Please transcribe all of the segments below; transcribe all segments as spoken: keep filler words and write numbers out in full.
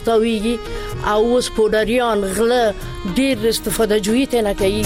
تاویږي او اوس پودریان غله ډیر استفاده جوړی ته نه کوي.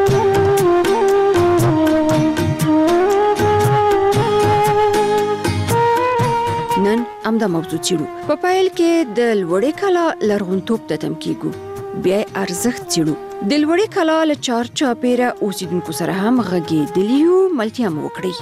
نن امدا موضوع چیرو په پایل کې د لوړې کلا لرغونتوب ته تم کیګو بیا ارزښت چیرو د لوړې کلا له چار چاپیره اوسیدونکو سره هم غږی دلیو ملتیا مو وکړي.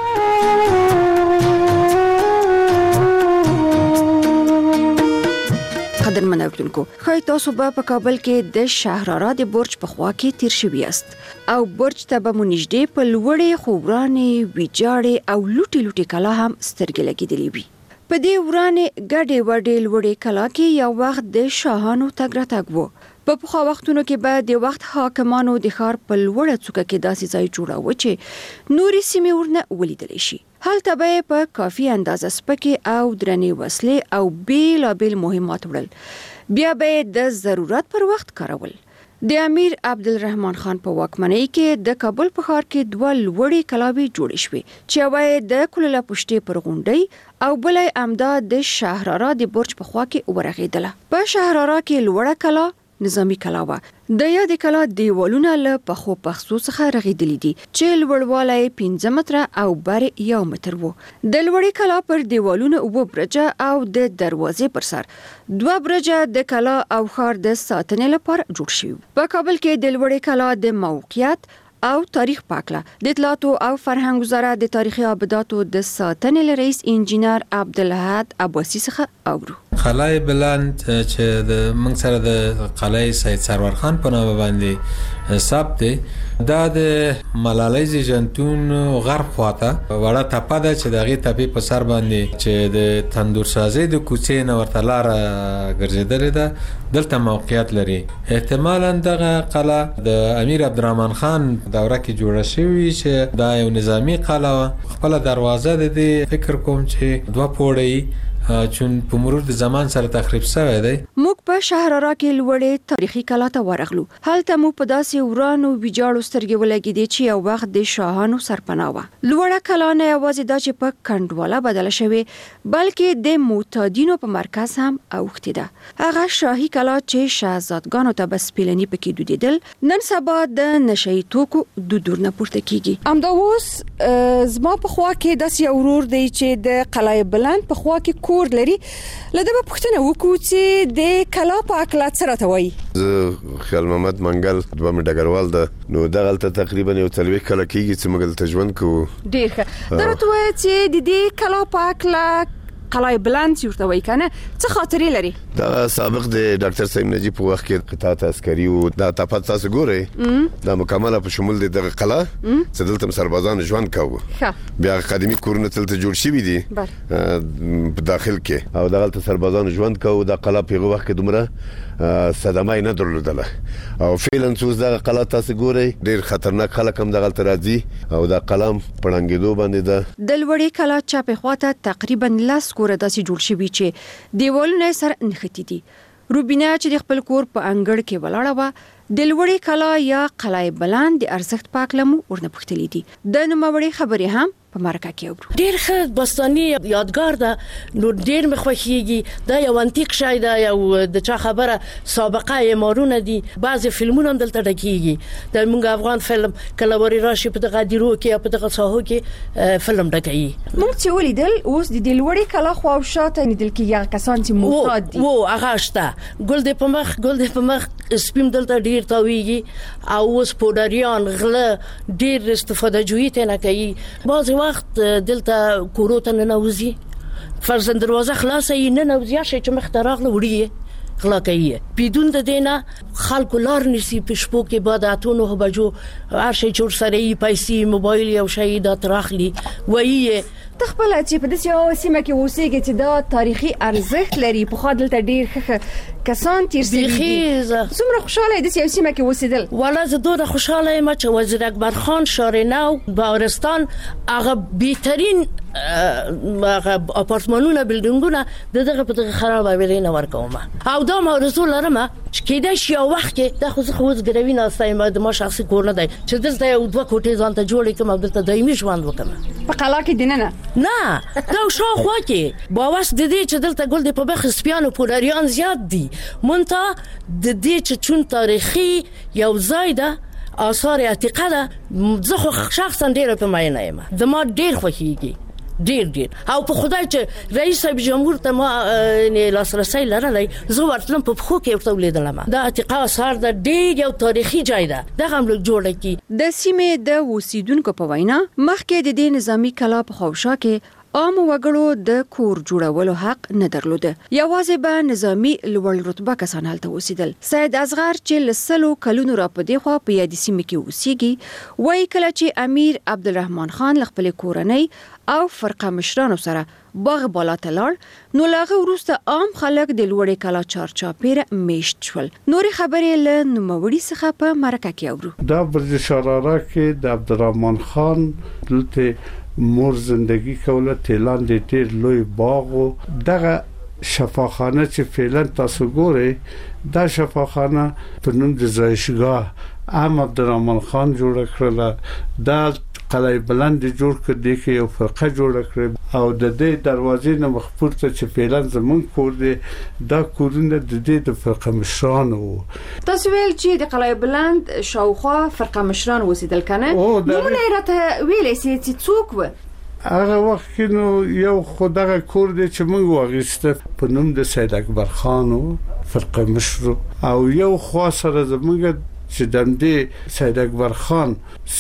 قدرمن اوریدونکو خای تاسو په کابل کې د شهرارا د برج په خوا کې تیر شوی است او برج ته به منځدې په لوړې خوبرانې ویجاړې او لوټي لوټي کلا هم سترګې لګېدلې وي. په دې ورانې ګډې وډې لوړې کلا کې یو وخت د شاهانو تګ راتګ وو. په پخوا وختونو کې به د وخت حاکمانو د ښار په لوړه څوکه کې داسې ځای جوړاوه چې نورې سیمې ورنه ولیدلی شي. هلته به په کافي اندازه سپکې او درنې وسلې او بیلابیل مهمات وړل. بیا به د ضرورت پر وخت کارول. د امیر عبدالرحمن خان په واکمنۍ کې د کابل په ښار کې دوه لوړې کلاوې جوړې شوې چې یوه د کلله پشتې پر غونډۍ او بله امدا د شهرارا د برج په خوا کې ورغېدله. په شهرارا کې لوړه کلا نظامی کلا وه. د یادې کلا دیوالونه له پخو پخڅو څخه رغېدلي دي چې لوړوالی پنځه متره او بر یو متر وو. د لوړې کلا پر دیوالونه اووه برجه او د دروازې پر سر دوه برجه د کلا او ښار د ساتنې لپاره جوړ شوي. په کابل کې د لوړې کلا د موقعیت او تاریخ پاکله د اطلاعاتو او فرهنګ وزارت د تاریخي ابداتو د ساتنې رئیس انجینر عبدالحد عباسی څخه اورو. قلعه بلند چې د موږ سره د قلعه سید سرور خان په نامه باندې ثبت دی، دا د ملالۍ زیږنتون غرب خواته وړه تپه ده چې د هغې تپې په سر باندې چې د تندورسازۍ د کوڅې نه ورته لاره ګرځېدلې ده، دلته موقعیت لري. احتمالاً دغه قلعه د امیر عبدالرحمن خان دوره کې جوړه شوې چې دا یو نظامی قلعه وه. خپله دروازه د دې فکر کوم چې دوه پوړه چون په مرور د زمان سره تخریب شوی دی. موږ په شهرارا کې لوړې تاریخي کلا ته ورغلو. هلته مو په داسې ورانو ویجاړو سترګې ولګېدې چې یو وخت د شاهانو سرپناه وه. لوړه کلا نه یوازې دا چې په کنډواله بدله شوې بلکې د معتادینو په مرکز هم اوښتې ده. هغه شاهي کلا چې شهزادګانو ته به سپېلني پکې دودېدل نن سبا د نشهیي توکو دودونه پورته کیږي. همدا اوس زما په خوا کې داسې یو ورور دی چې د قلعه بلند په خوا کې کور لري. لده به پوښتنه وکړو چې د کلا په هکله څه راته وایي. زه خیال محمد منګل دوه مې ډګروال ده، نو دغلته تقریبا یو څلوېښت کاله کېږي چې موږ دلته ژوند کوو. ډېر ښه. دا راته وایه چې د دې کلا په هکله قلعه بلند چې ورته وایي که نه څه خاطرې لري؟ دا سابق د ډاکټر صاحب نجیب په وخت کې قطاعت عسکري و. دا تپه تاسو ګورئ دا مکمله په شمول د دغه قلعه چې دلته مسربازان ژوند کوو. بیا قدیمي کورونه دلته جوړ شوي دي په داخل کې او دغلته سربازان ژوند کوو. دا قلعه په هغه وخت کې دومره صدمه یې نه درلودله او فعلا چې اوس دغه قلعه تاسو ګورئ ډېر خطرناک خلک هم دغلته راځي او دا قلعه په ړنګېدو باندې ده. د لوړې کلا چاپې خواته تقریبا لس کوره داسې جوړ شوي چې دیوالونه یې سره نښتي دي. روبینه چې د خپل کور په انګړ کې ولاړه وه. د لوړې کلا یا قلعه بلند د ارزښت په هکله مو ورنه پوښتلي دي. د نوموړې خبرې هم په مرکه کې اورو. ډېر ښه باستاني یادګار ده، نو ډېر مې خوښیږي. دا یو انتیک شی ده، یو د چا خبره سابقه معمارونه دي. بعضې فلمونه هم دلته ډکېږي. د موږ افغان فلم کله ورې راشي په دغه دیرو کې یا په دغه ساحو کې فلم ډکوي. موږ چې ولیدل اوس د دې لوړې کلا خوا او شاته لیدل کېږي هغه کسان چې معتاد دي. و هغه شته، ګل دې په مخ ګل دې په مخ سپیم دلته ډېر تاویږي او اوس پودریان غله ډېر استفاده جوړی ته نه کوي. بعضې وخت دلته کورو ته ننوځي، فرضاً دروازه خلاصه یې ننوځي، هر شی چې مخته راغله وړي یې غلا کوي. بدون د دې نه خلکو لار نیسي. په شپو کې بعد اتو نهو بجو هر شی چې ورسره یې پیسې موبایل یو شی دا تراخلي وایي. ته خپله چې په داسې یوه سیمه کې اوسېږې چې دا تاریخي ارزښت لري، پخوا دلته ډېر ښه کسان تېر سوي دي، څومره خوشحاله یې داسې یو سیمه کې اوسېدل؟ والله زه دومره خوشحاله یم چې وزیر اکبر خان شارنو بهارستان هغه بهترین اپارتمانونه بلډینګونه دغه په دغه خراب ویلینه ورکوم او دا ما رسول لرم چې کېدا شي او وخت کې د خو څه خو ګروي نه استایم د ما شخصي کور نه دی چې دلته یو دوه کوټې ځان ته جوړې کوم دلته دایمي ژوند وکم په قلا کې دینه نه نه دا شو خو کې باوس د دې چې دلته ګل د په بخ سپیانو پولاریان زیات دي مونته د دې چې چون تاریخي یو ځای ده آثار عتیقه ده زه خو شخصا ډیر په معنی یم د ما ډیر خوښیږي ډیر ډیر او په خدای چې رئیس جمهور ته ما نه لاسرسي لرلای زه ورتلم په خو کې ورته ولیدلم دا عتیقه آثار د ډیر یو تاریخي ځای ده دغه هم جوړه کی د سیمې د اوسیدونکو په وینا مخکې د دې نظامی کلا په خوشا کې عام وګړو د کور جوړولو حق نه درلود یوازې به نظامی لوړ رتبه کسان هلته اوسیدل سید اصغر چې لسلو کلونو را پدې خو په یاد سیمه کې اوسېږي وای کله چې امیر عبدالرحمن خان خپل کورنۍ او فرقه مشرانو سره باغ بالا تلار نو لاغه ورسته عام خلک د لوړې کلا چارچاپیر میشت شول نوري خبرې له نوموړي څخه په مرکه کې اورو دا برج شراره کې د عبدالرحمن خان دلته مور زندگی کوله تهران د ډیر لوی باغ او دغه شفاخانه چې فعلا تاسو ګورئ دا شفاخانه په نوم د زایشګاه ام عبدالرحمن خان جوړ کړل دا قلعه بلند جوړ کړ د کې یو فرقه جوړ کړ او د دې دروازې نه مخپور ته چې فعلا زمون کور دی دا کورونه د دې د فرقه مشران وو تاسو ویل چې د قلعه بلند شاوخوا فرقه مشران وسیدل کنه نو نه راته ویلې چې څوک و هغه وخت کې نو یو خدای کور دی چې موږ واغسته په نوم د سید اکبر خان فرقه مشر او یو خاصه زموږ چې دمدې سید اکبر خان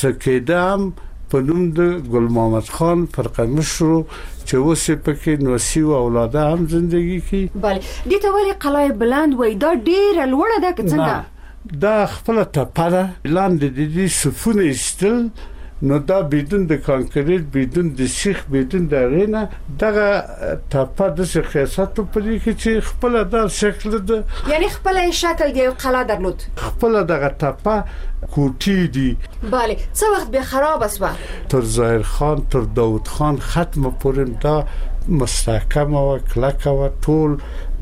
سکیدام په نوم د ګل محمد خان فرقه مشر چې وسې پکې نوسی او اولاده هم ژوندۍ کی bale دې ته ولې قلعه بلند وای دا ډیر لوړه ده څنګه دا خپل ته پاره لاندې د دې سفونه استل نو دا بدون د کانکریټ بدون د سیخ بدون د غینه دغه ټاپه د خاصیت په دې کې چې خپل د شکل د یعنی خپل شکل دی قلعه درلود خپل دغه ټاپه کوټی دی bale څو وخت به خراب اسوه تر ظاهر خان تر داوود خان ختم پورم دا مستحکم او کلک او ټول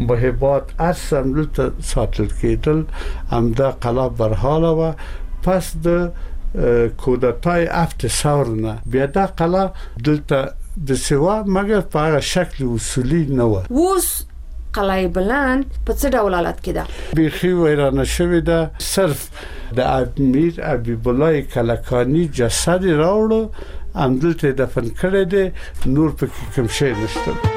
مهبات اصل ته ساتل کېدل هم دا قلعه برحاله و پس د کودتای افت ساورنه بیا دا قلعه دلته د سوا مګر په هغه شکل اصولي نه و اوس قلعه بلند په څه ډول حالت کې ده بيخي ویرانه شوې ده صرف د امیر حبیب الله کلکانی جسد راوړو هم دلته دفن کړی دی نور پکې کوم شی نشته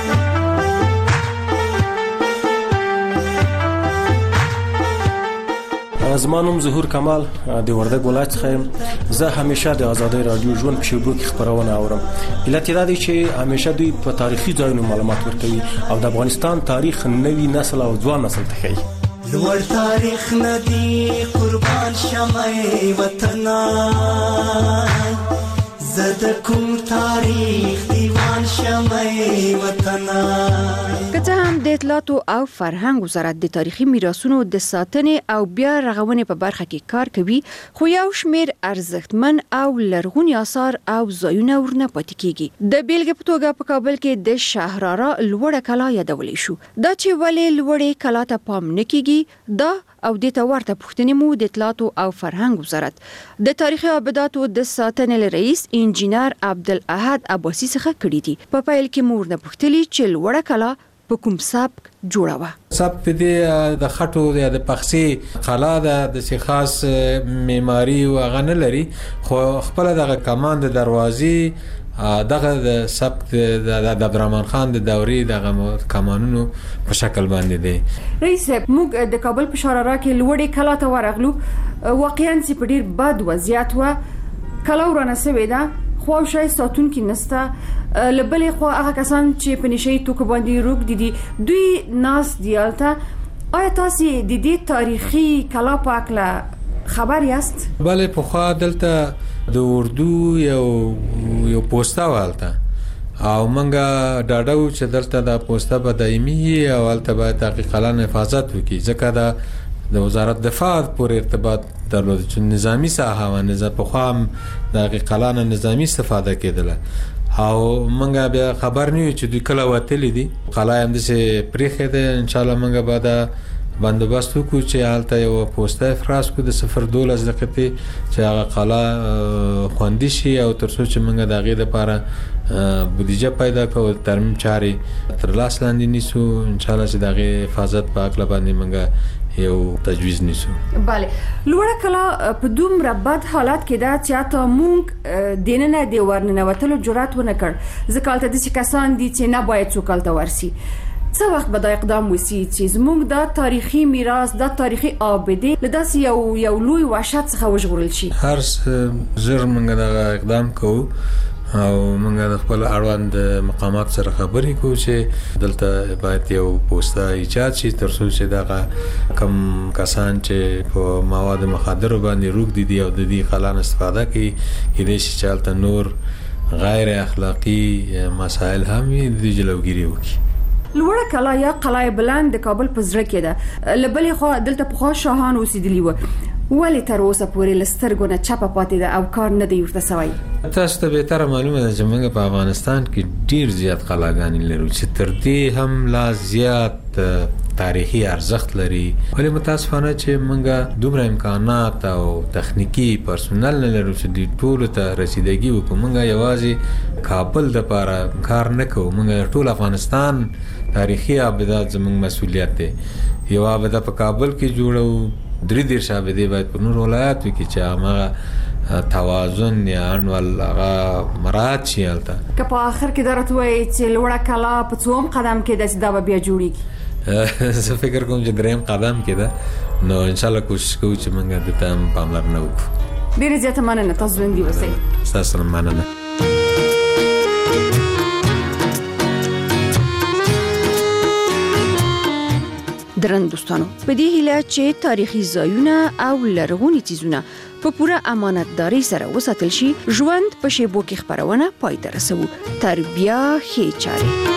زمانوم ظهور کمال د وردګ ولایت څخه زه همیشه د آزادۍ رادیو ژوند په شبکو کې خبرونه اورم علت دا دی چې همیشه دوی په تاریخي ځایونو معلومات ورکوي او د افغانستان تاریخ نوی نسل او ځوان نسل ته ښيي لوړ تاریخ ندی قربان شمه وطن زده کوم تاریخ دیوان شمه وطن کته هم د اطلاعات او فرهنګ وزارت د تاریخي میراثونو د ساتنې او بیا رغونې په برخه کې کار کوي خو یو شمیر ارزښتمن او لرغوني آثار او ځایونه ورنه پاتې کیږي د بیلګې په توګه په کابل کې د شاهراره لوړه کلا یادولې شو دا چې ولې لوړې کلا ته پام نه کیږي دا او د تورته پښتنې مو د اطلاعات او فرهنګ وزارت د تاریخي ابداتو د ساتنې رئیس انجینر عبدالاحد عباسی څخه کړی دي په پایل کې مور نه پښتلي چې لوړه کلا په کوم سبک جوړاوه سبک د د خټو د پخسي خلا د د خاص معماري او غنه لري خو خپل دغه کمان د دروازې دغه د سبک د عبدالرحمن خان د دوري دغه کمانونو په شکل باندې دی رئیس موږ د کابل په شاراره کې لوړې کلا ته ورغلو واقعا چې په ډیر بد وضعیت و کلا ورانه سوې ده خو شای ساتون کې نسته لبلې خو هغه کسان چې په نشي توک باندې روک دي دوی ناس دیالته آیا تاسو د دې تاریخي کلا په اړه خبر یاست بله په خوا دلته د اردو یو یو پوسټا والته او منګه ډاډو چې دلته د پوسټا به دایمي او البته به تحقیقات حفاظت وکړي ځکه دا د وزارت دفاع پورې ارتباط درلود چې نظامی ساحه و نظام په خام د قلانه نظامی استفاده کېدله او منګه بیا خبر نه چې دوی کله وتلی دي قلعه هم د سه پریخه ده ان شاء الله منګه بعد بندوبست وکړو چې حالته یو پوسټه افراز کو د صفر دولس دقیقې چې هغه قلعه خوندي شي او تر څو چې موږ د غي د لپاره بودیجه پیدا کوو ترمیم چاري تر لاس لاندې نیسو ان شاء الله چې د غي حفاظت په اړه باندې موږ یو تجویز نیسو. bale لوړه کلا په دومره بد حالات کې دا چې تا مونږ دیننه دی ورننه وتلو جرأت ونه کړ ځکه ته د کسان دي چې نه باید څوک تل ورسي. څه وخت به دا اقدام وسی چې زموږ د تاریخي میراث د تاریخي آبده لداس یو یو لوی وحشت څخه وژغورل شي؟ هر زر موږ دا اقدام کوو او موږ د خپل اړوند مقامات سره خبرې کوو چې دلته باید یو پوسټه ایجاد شي تر څو چې دا کم کسان چې په مواد مخدر باندې روغ دي او د دې خلان استفاده کوي کله چې چالت نور غیر اخلاقی مسائل هم د جلوګیری وکړي. لوړه کلا یا قلعه بلند د کابل په زړه کې ده لبلې خو دلته په خوا شاهان اوسېدلی و ولې تر اوسه پورې لسترګو نه چپه پاتې ده او کار نه دی ورته سوی. تاسو ته به تر معلومه ده چې موږ په افغانستان کې ډیر زیات قلاګانې لرو چې تر دې هم لا زیات تاریخي ارزښت لري ولې متاسفانه چې موږ دومره امکانات او تخنیکی پرسونل نه لرو چې د ټولو ته رسیدګي وکړو. موږ یوازې کابل د لپاره کار نه کوو موږ ټول افغانستان تاریخي آبادات زموږ مسولیت دی. یو آباده په کابل کې جوړو درې دیر شابه دی باید په نور ولایاتو کې چې هغه توازن یا انول هغه مراد شي البته که په اخر کې درته وایي چې لوړه کلا په څوم قدم کې د دا بیا جوړیږي زه فکر کوم چې دریم قدم کې ده نو ان شاء الله کوشش کوو چې موږ د تام پاملرنه وکړو. ډیره زیاته مننه تاسو ژوندي اوسئ. تاسو مننه. درن دوستانو په دې هیله چې تاریخي ځایونه او لرغونی چیزونه په پوره امانتداري سره وساتل شي ژوند په شیبو کې خبرونه پای ته رسوي. تربیه خې چاري